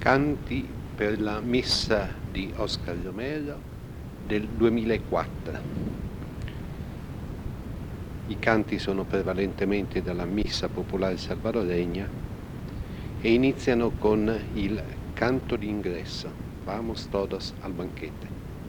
Canti per la messa di Oscar Romero del 2004. I canti sono prevalentemente dalla Missa Popolare Salvadoregna e iniziano con il canto d'ingresso, Vamos todos al banquete.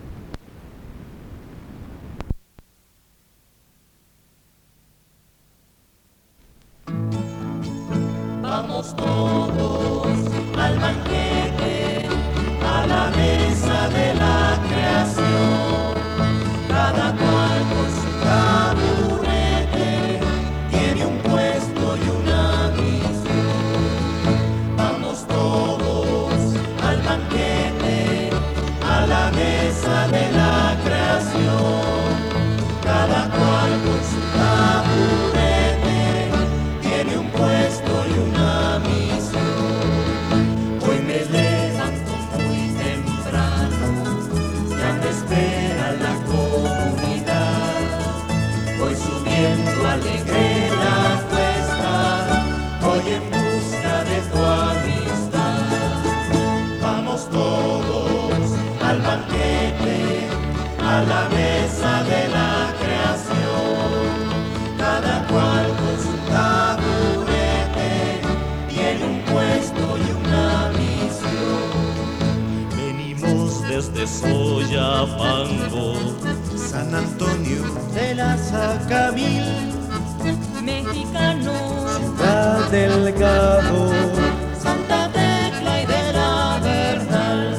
Vamos todos al banquete, a la mesa de la creación. Cada cual con su taburete tiene un puesto y una misión. Vamos todos al banquete, a la mesa de la creación. Cada cual con su taburete tiene un puesto y una misión. Hoy me levanto muy temprano, ya me espera la comunidad. Voy subiendo alegre la cuesta, voy en busca de tu amistad. Vamos todos al banquete, a la mesa de la creación. Cada cual con su taburete tiene un puesto y una misión. Venimos desde Soyapango, San Antonio de la Sacamil, Mexicano, Ciudad Delgado, Santa Tecla y de la Bernal.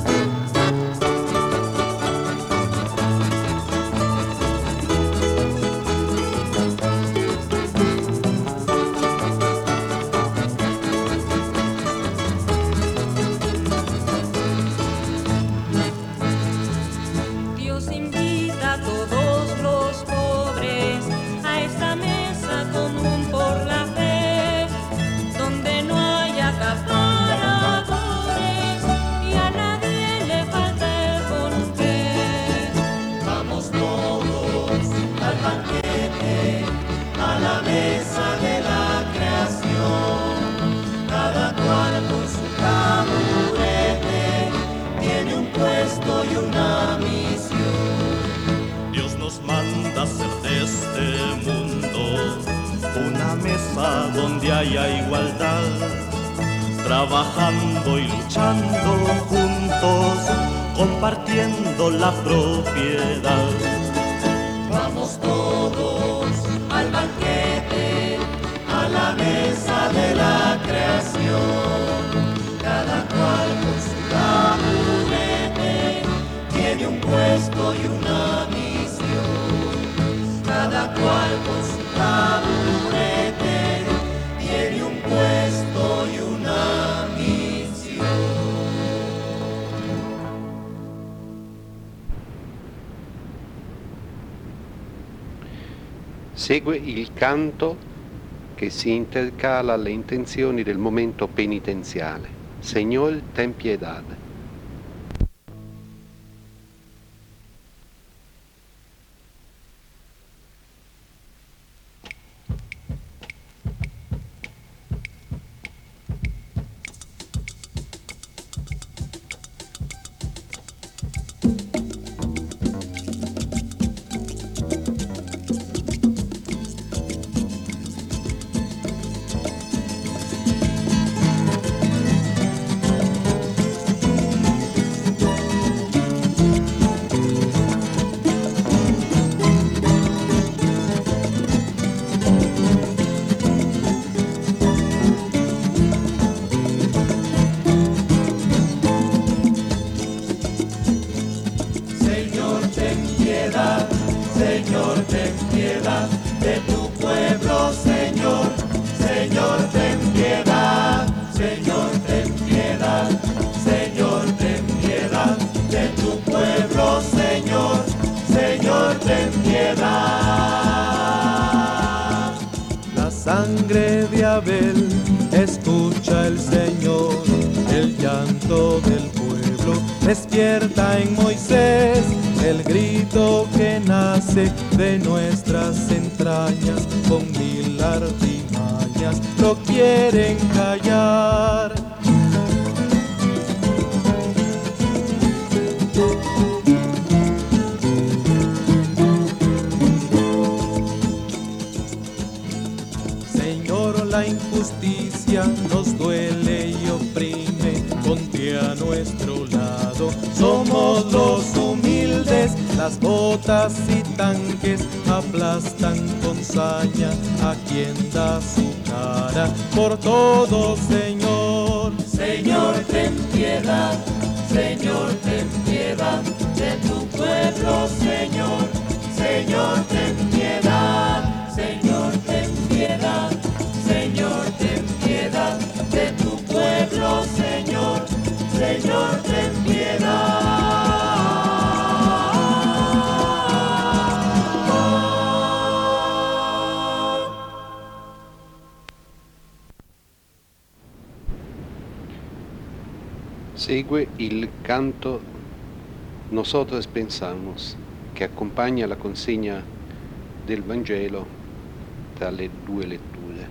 Dios invita a todos los pobres a esta mesa común por la fe, donde no hay acaparadores y a nadie le falta el con qué. Vamos todos al banquete, a la mesa de la creación. Cada cual con su taburete tiene un puesto y una misión. Dios nos manda hacer de este mundo una mesa donde haya igualdad, trabajando y luchando juntos, compartiendo la propiedad. Vamos todos al banquete, a la mesa de la creación. Cada cual con su taburete tiene un puesto y una misión. Cada cual con su taburete tiene un puesto y una misión. Segue il canto che si intercala alle intenzioni del momento penitenziale. Señor, ten piedad. Señor, ten piedad de tu pueblo, Señor. Señor, ten piedad. Señor, ten piedad. Señor, ten piedad de tu pueblo, Señor. Señor, ten piedad. La sangre de Abel, escucha el Señor, el llanto del pueblo, despierta en Moisés el grito que nace de nuestras entrañas, con mil artimañas lo quieren callar. botas y tanques aplastan con saña a quien da su cara por todo, Señor. Señor, ten piedad, Señor, ten piedad de tu pueblo, Señor. Señor, ten piedad, Señor, ten piedad, Señor, ten piedad de tu pueblo, Señor. Señor, ten piedad. Segue il canto Nosotros Pensamos, che accompagna la consegna del Vangelo tra le due letture.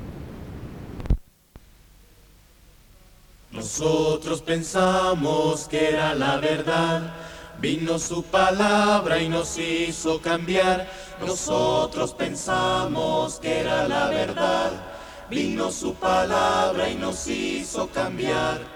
Nosotros pensamos que era la verdad, vino su palabra y nos hizo cambiar. Nosotros pensamos que era la verdad, vino su palabra y nos hizo cambiar.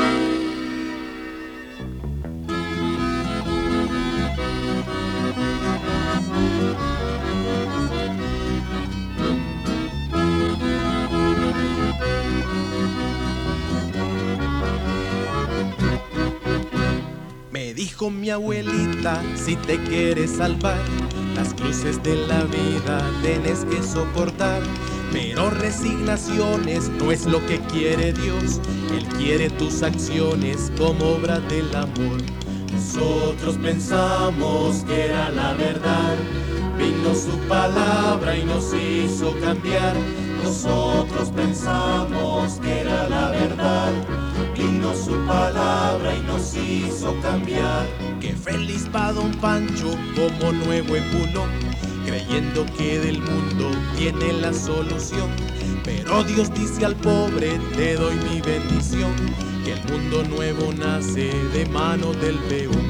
Me dijo mi abuelita, si te quieres salvar, las cruces de la vida tienes que soportar. Pero resignaciones no es lo que quiere Dios, Él quiere tus acciones como obra del amor. Nosotros pensamos que era la verdad, vino su palabra y nos hizo cambiar. Nosotros pensamos que era la verdad, vino su palabra y nos hizo cambiar. Qué feliz va Don Pancho como nuevo epulón, creyendo que del mundo tiene la solución. Pero Dios dice al pobre, te doy mi bendición, que el mundo nuevo nace de mano del peón.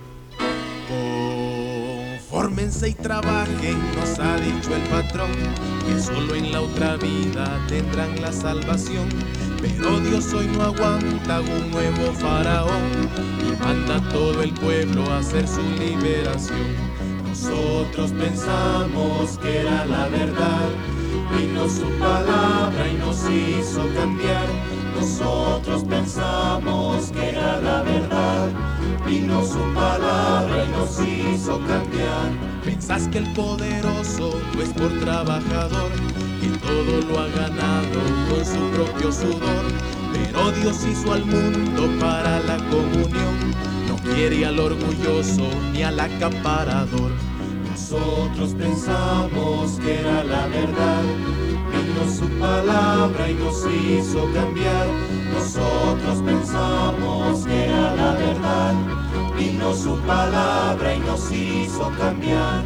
Confórmense y trabajen, nos ha dicho el patrón, que solo en la otra vida tendrán la salvación. Pero Dios hoy no aguanta un nuevo faraón y manda a todo el pueblo a hacer su liberación. Nosotros pensamos que era la verdad, vino su palabra y nos hizo cambiar. Nosotros pensamos que era la verdad, vino su palabra y nos hizo cambiar. Pensás que el poderoso no es por trabajador, que todo lo ha ganado con su propio sudor. Pero Dios hizo al mundo para la comunión, no quiere al orgulloso ni al acaparador. Nosotros pensamos que era la verdad, vino su palabra y nos hizo cambiar. Nosotros pensamos que era la verdad, vino su palabra y nos hizo cambiar.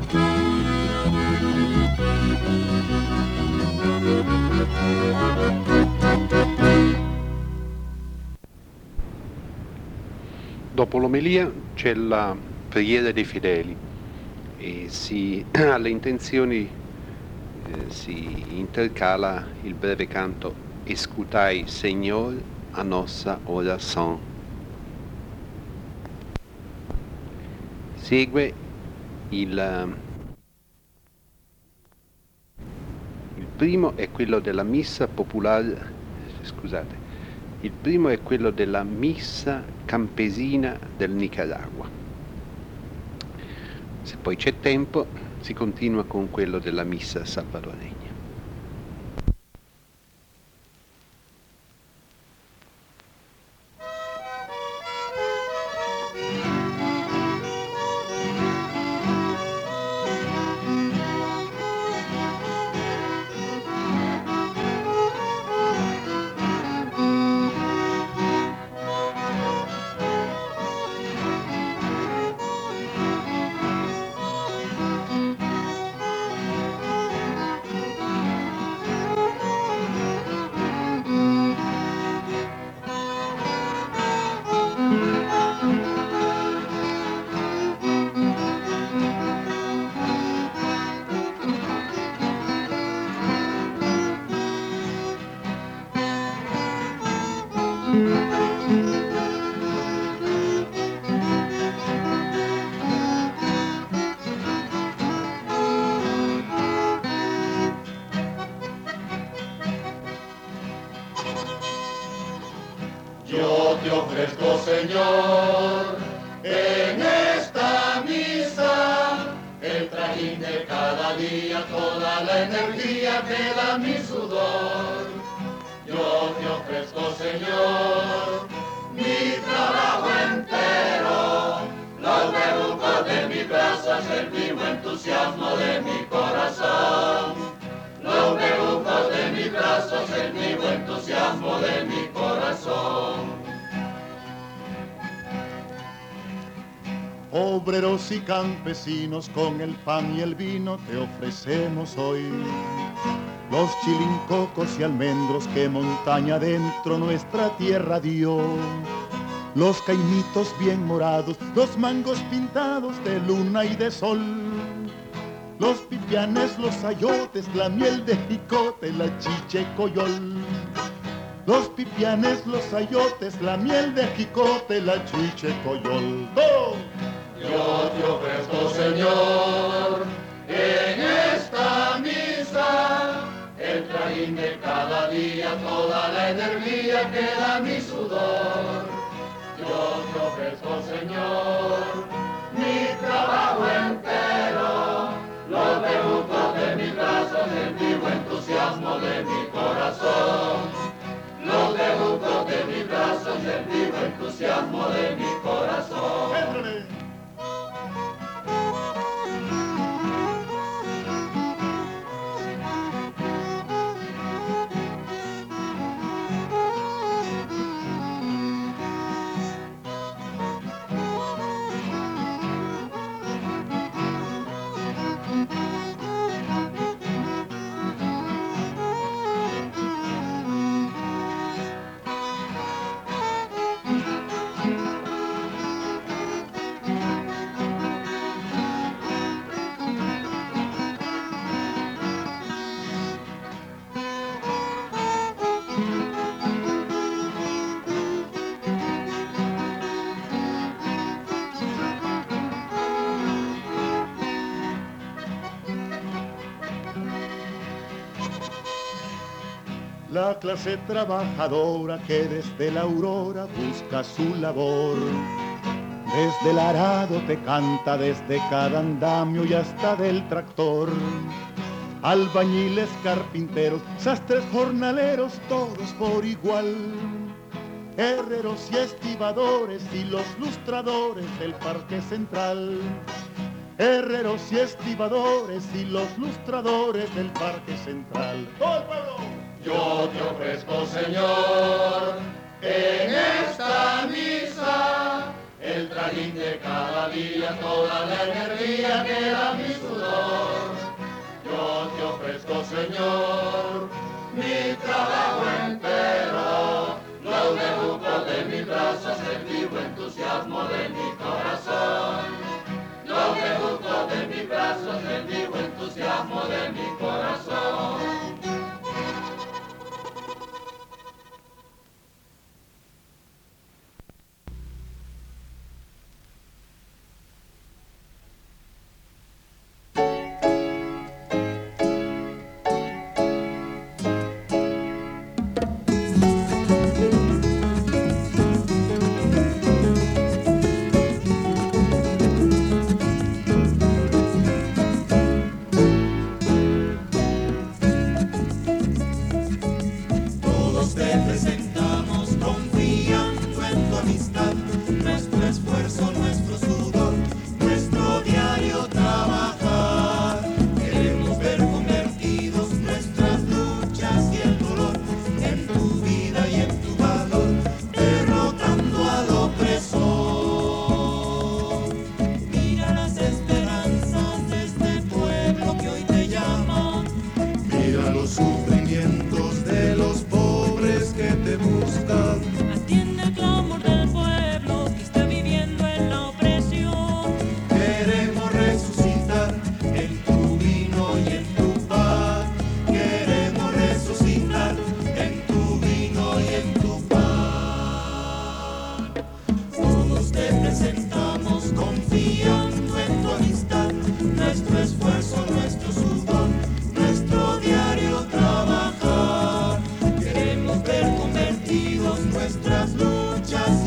Dopo l'omelia c'è la preghiera dei fedeli e alle intenzioni si intercala il breve canto Escutai, Señor, a nossa oração. Segue il primo è quello della missa popolare, scusate, il primo è quello della missa campesina del Nicaragua. Se poi c'è tempo si continua con quello della missa salvadoregna. te ofrezco, Señor, en esta misa, el trajín de cada día, toda la energía que da mi sudor. Yo te ofrezco, Señor, mi trabajo entero, los bejucos de mis brazos, el vivo entusiasmo de mi corazón. Los bejucos de mis brazos, el vivo entusiasmo de mi corazón. Obreros y campesinos, con el pan y el vino te ofrecemos hoy los chilincocos y almendros que montaña adentro nuestra tierra dio, los caimitos bien morados, los mangos pintados de luna y de sol, los pipianes, los ayotes, la miel de jicote, la chiche coyol. Los pipianes, los ayotes, la miel de jicote, la chiche coyol. ¡Oh! Yo te ofrezco, Señor, en esta misa, el trajín de cada día, toda la energía que da mi sudor. Yo te ofrezco, Señor, mi trabajo entero, los bejucos de mis brazos, el vivo entusiasmo de mi corazón. Los bejucos de mis brazos, el vivo entusiasmo de mi corazón. La clase trabajadora que desde la aurora busca su labor, desde el arado te canta, desde cada andamio y hasta del tractor. Albañiles, carpinteros, sastres, jornaleros, todos por igual. Herreros y estibadores y los lustradores del Parque Central. Herreros y estibadores y los lustradores del Parque Central. ¡Todo el pueblo! Yo te ofrezco, Señor, en esta misa, el trajín de cada día, toda la energía que da mi sudor. Yo te ofrezco, Señor, mi trabajo entero, los bejucos de mis brazos, el vivo entusiasmo de mi corazón. Los bejucos de mis brazos, el vivo entusiasmo de mi corazón. Nuestras luchas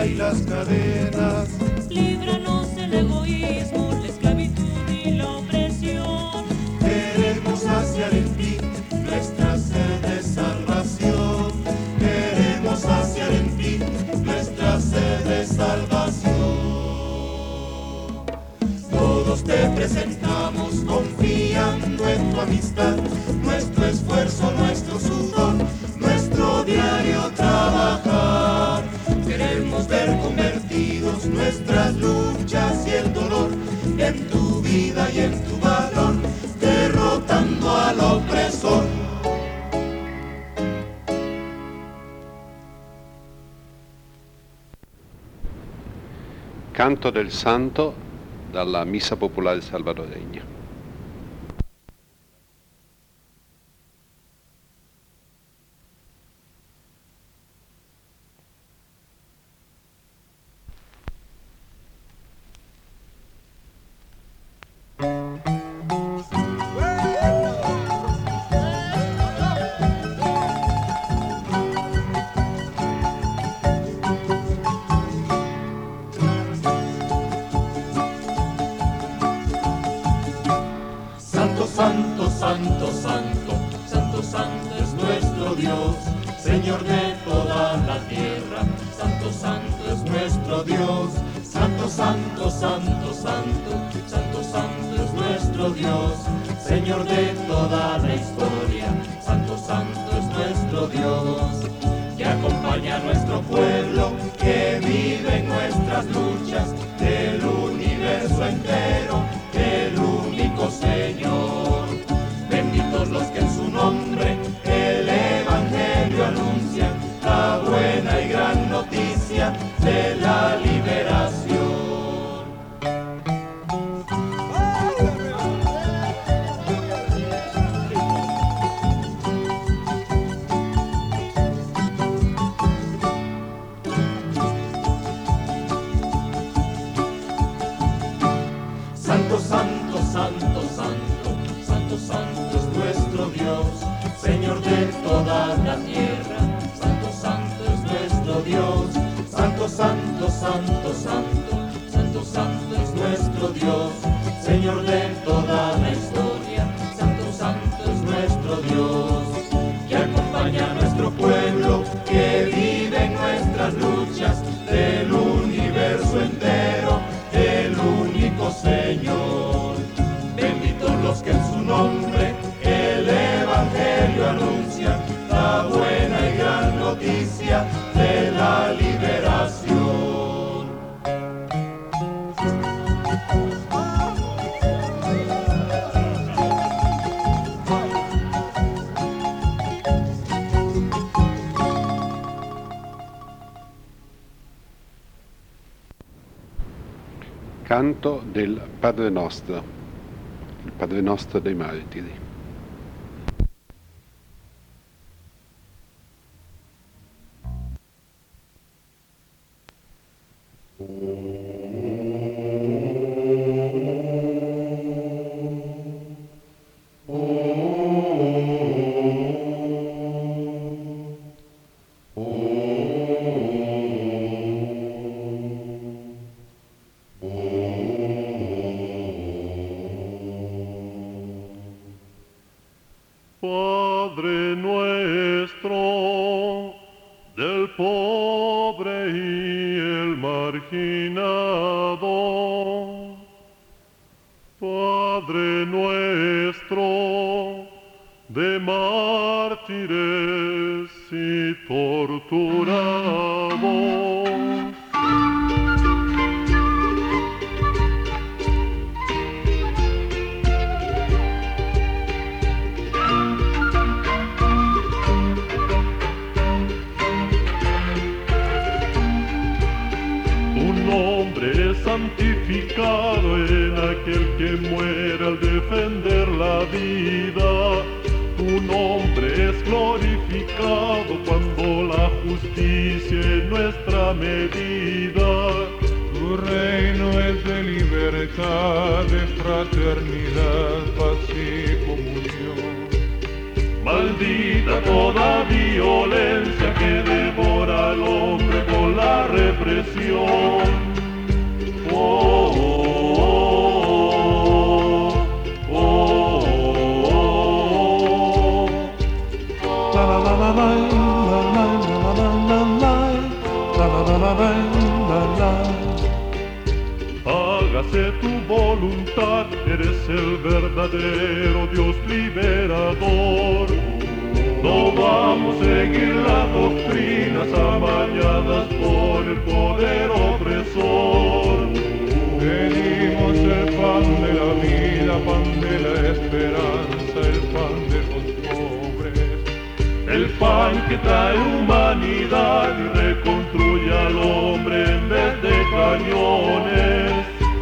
y las cadenas. Líbranos del egoísmo, la esclavitud y la opresión. Queremos saciar en ti nuestra sed de salvación. Queremos saciar en ti nuestra sed de salvación. Todos te presentamos confiando en tu amistad, nuestro esfuerzo, nuestro sudor, nuestro diario trabajar. Queremos ver convertidos nuestras luchas y el dolor en tu vida y en tu valor, derrotando al opresor. Canto del Santo dalla Missa Popolare Salvadoregna. Santo, santo, santo, santo, santo es nuestro Dios, Señor de toda la tierra. Santo, santo es nuestro Dios. Santo, santo, santo, santo, santo, santo es nuestro Dios, Señor de toda la historia. Santo, santo es nuestro Dios, que acompaña a nuestro pueblo, que vive en nuestras luchas, del universo entero, el único Señor. Benditos los que en su nombre el Evangelio anuncian, la buena y gran noticia de la liberación. Santo, santo, santo, santo, santo, santo es nuestro Dios, Señor de toda la tierra. Santo, santo es nuestro Dios. Santo, santo, santo, santo, santo, santo es nuestro Dios, Señor de toda la historia. Santo, santo es nuestro Dios, que acompaña a nuestro pueblo, que vive en nuestras luchas, del universo entero, el único Señor. Benditos los que en su nombre el Evangelio anuncian, la buena y gran noticia de la liberación. Canto del Padre Nostro, il Padre Nostro dei Martiri. Padre nuestro, del pobre y el marginado, Padre nuestro, de mártires y torturados, santificado en aquel que muere al defender la vida. Tu nombre es glorificado cuando la justicia es nuestra medida. Tu reino es de libertad, de fraternidad, paz y comunión. Maldita toda violencia que devora al hombre con la represión. Oh, oh, oh, oh, la la la la la la la la la la. Hágase tu voluntad, eres el verdadero Dios liberador. No vamos a seguir las doctrinas amañadas por el poder opresor. Pedimos el pan de la vida, pan de la esperanza, el pan de los pobres. El pan que trae humanidad y reconstruye al hombre en vez de cañones.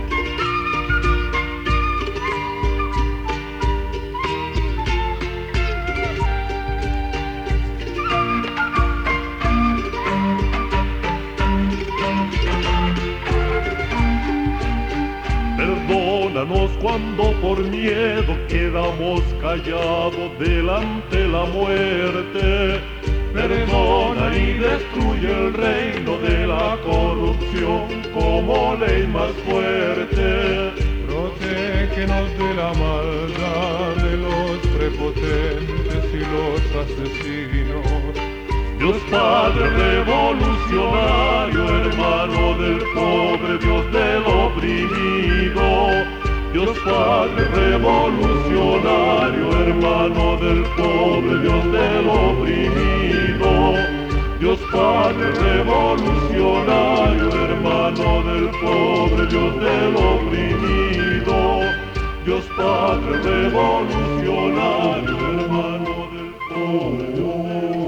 Perdónanos cuando por miedo quedamos callados delante la muerte. Perdona y destruye el reino de la corrupción como ley más fuerte. Protégenos de la maldad de los prepotentes y los asesinos. Dios Padre revolucionario, hermano del pobre, Dios del oprimido. Dios Padre revolucionario, hermano del pobre, Dios del oprimido. Dios Padre revolucionario, hermano del pobre, Dios del oprimido. Dios Padre revolucionario, hermano del pobre, Dios del oprimido.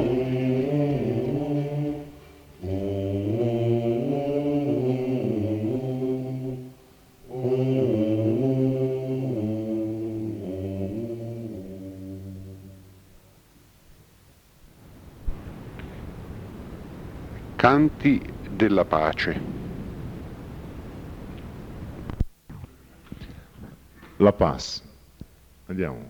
Canti della pace. La paz. Andiamo.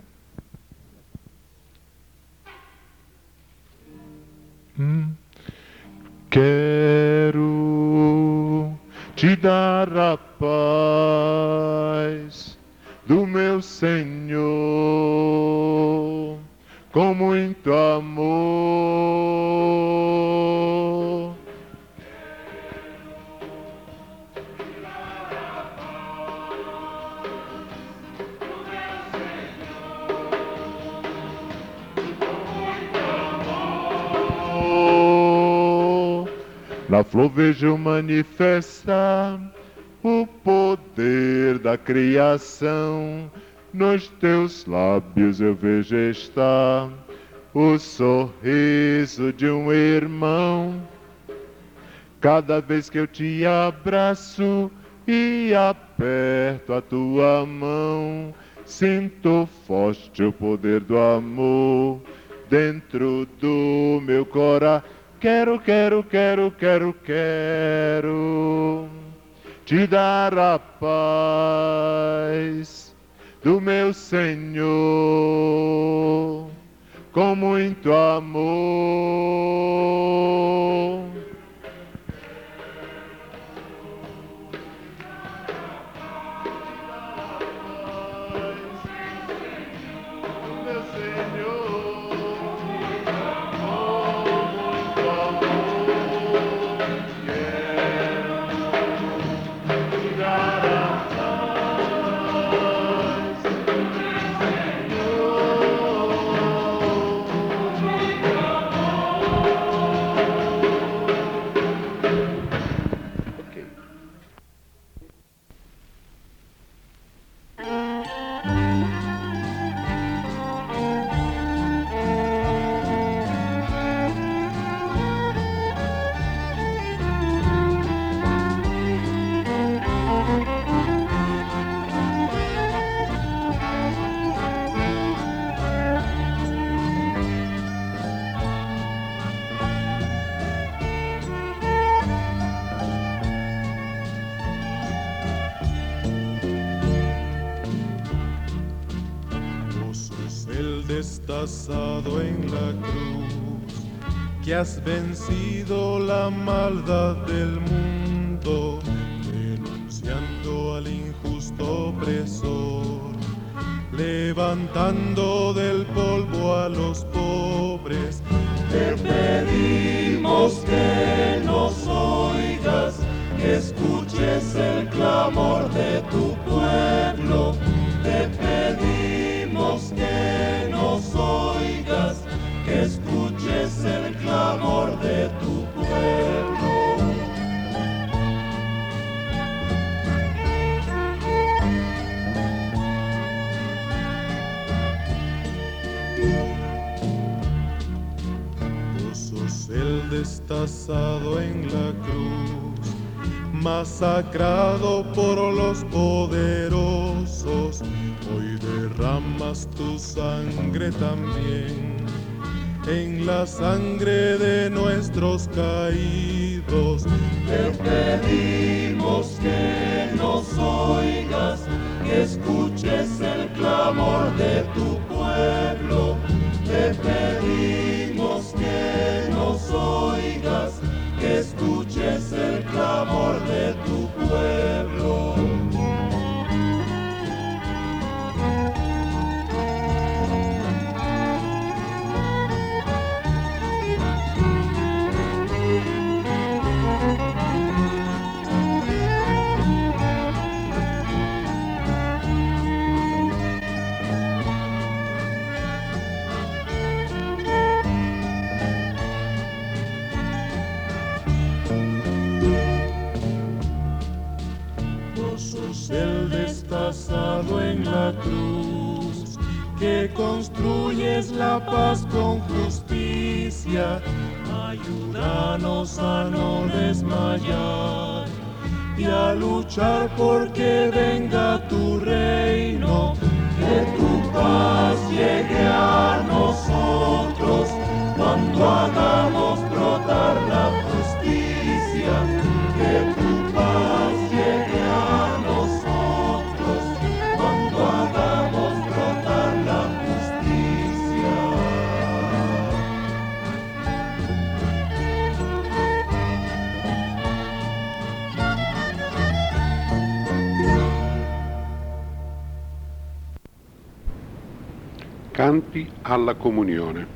Quero te dar a paz do meu Senhor com muito amor. Na flor vejo manifesta o poder da criação. Nos teus lábios eu vejo estar o sorriso de um irmão. Cada vez que eu te abraço e aperto a tua mão, sinto forte o poder do amor dentro do meu coração. Quero te dar a paz do meu Senhor com muito amor. destazado en la cruz, que has vencido la maldad del mundo, denunciando al injusto opresor, levantando del polvo a los pobres. Te pedimos que nos oigas, que escuches el clamor de tu pueblo. Te pedimos que nos oigas, que escuches el clamor de tu pueblo. Vos sos el destazado en la cruz, masacrado por los poderosos, hoy derramas tu sangre también, en la sangre de nuestros caídos. Te pedimos que nos oigas, que escuches el clamor de tu pueblo. Te pedimos que nos oigas, que escuches el clamor de tu pueblo. El destazado en la cruz, que construyes la paz con justicia. Ayúdanos a no desmayar y a luchar porque venga tu reino. Que tu paz llegue a nosotros cuando hagamos brotar la justicia. Que tu paz llegue a nosotros cuando hagamos brotar la justicia. Canti alla comunione.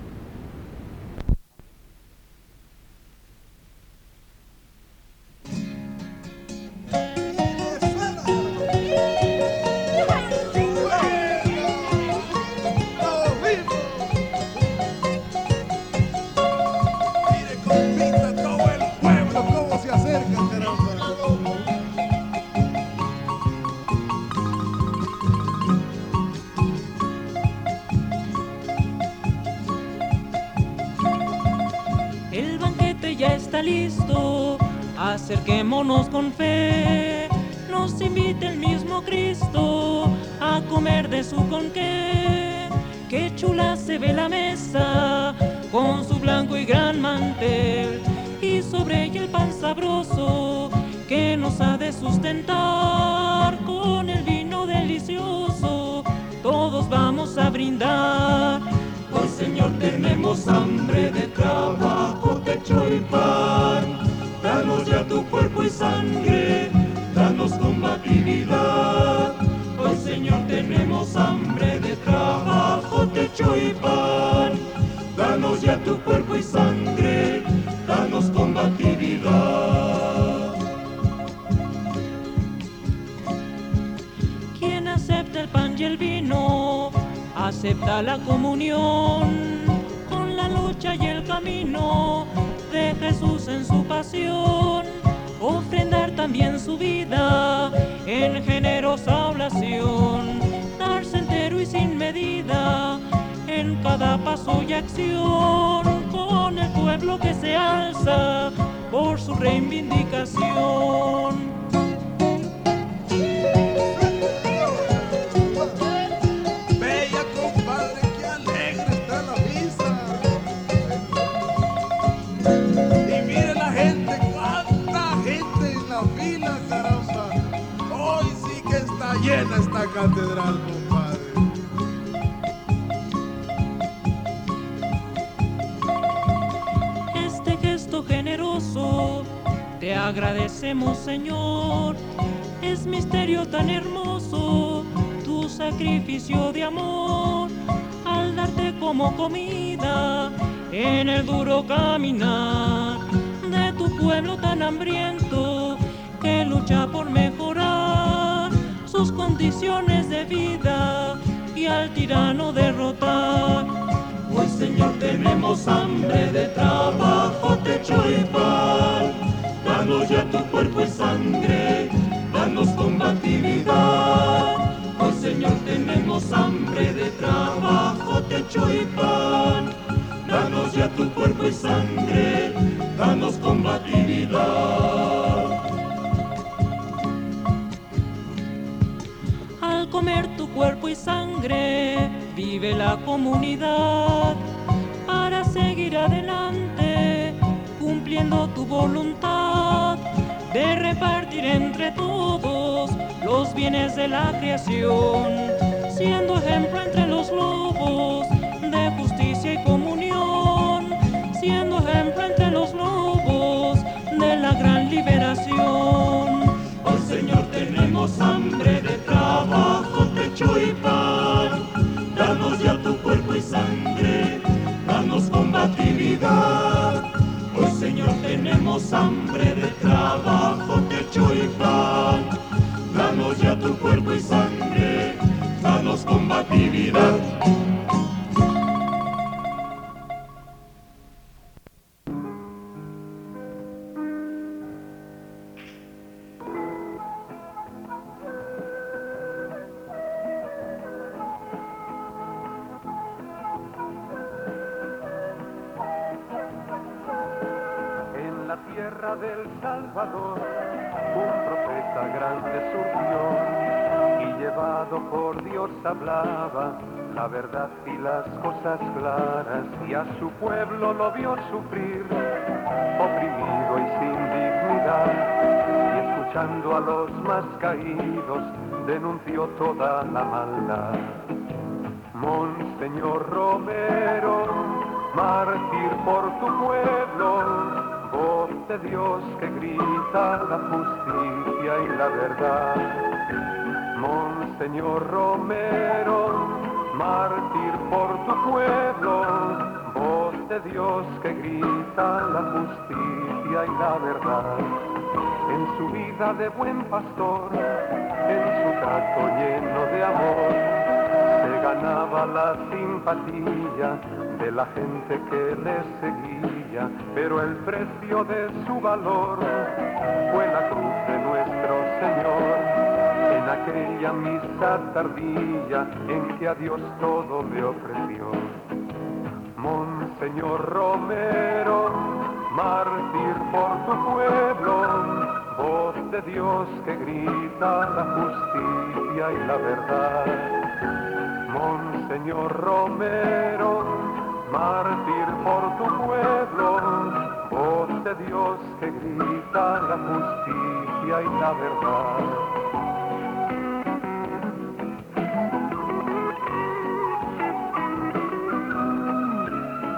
Listo, acerquémonos con fe, nos invita el mismo Cristo a comer de su conque. Qué chula se ve la mesa con su blanco y gran mantel, y sobre ella el pan sabroso que nos ha de sustentar. Con el vino delicioso todos vamos a brindar. Hoy, Señor, tenemos hambre de trabajo, techo y pan. Danos ya tu cuerpo y sangre, danos combatividad. Hoy, Señor, tenemos hambre de trabajo, techo y pan. Danos ya tu cuerpo y sangre, danos combatividad. Quien acepta el pan y el vino, acepta la comunión con la lucha y el camino de Jesús en su pasión. Ofrendar también su vida en generosa oblación, darse entero y sin medida en cada paso y acción, con el pueblo que se alza por su reivindicación. Llena esta catedral, compadre. Te agradecemos, Señor, es misterio tan hermoso tu sacrificio de amor al darte como comida en el duro caminar de tu pueblo tan hambriento que lucha por mejorar sus condiciones de vida y al tirano derrotar. Hoy, Señor, tenemos hambre de trabajo, techo y pan. Danos ya tu cuerpo y sangre, danos combatividad. Hoy, Señor, tenemos hambre de trabajo, techo y pan. Danos ya tu cuerpo y sangre, danos combatividad. Al comer tu cuerpo y sangre, vive la comunidad para seguir adelante, cumpliendo tu voluntad de repartir entre todos los bienes de la creación, siendo ejemplo entre los lobos de justicia y comunión, siendo ejemplo entre los lobos de la gran liberación. Hoy, Señor, tenemos hambre de trabajo, techo y pan. Danos ya tu cuerpo y sangre, danos combatividad. Hoy, Señor, tenemos hambre de trabajo, techo y pan. Danos ya tu cuerpo y sangre, danos combatividad. Del Salvador, un profeta grande surgió y llevado por Dios hablaba la verdad y las cosas claras, y a su pueblo lo vio sufrir, oprimido y sin dignidad, y escuchando a los más caídos denunció toda la maldad. Monseñor Romero, mártir por tu pueblo, voz de Dios que grita la justicia y la verdad. Monseñor Romero, mártir por tu pueblo, voz de Dios que grita la justicia y la verdad. En su vida de buen pastor, en su trato lleno de amor, se ganaba la simpatía de la gente que le seguía, pero el precio de su valor fue la cruz de nuestro Señor, en aquella misa tardía en que a Dios todo le ofreció. Monseñor Romero, mártir por tu pueblo, voz de Dios que grita la justicia y la verdad. Monseñor Romero, mártir por tu pueblo, voz de Dios que grita la justicia y la verdad.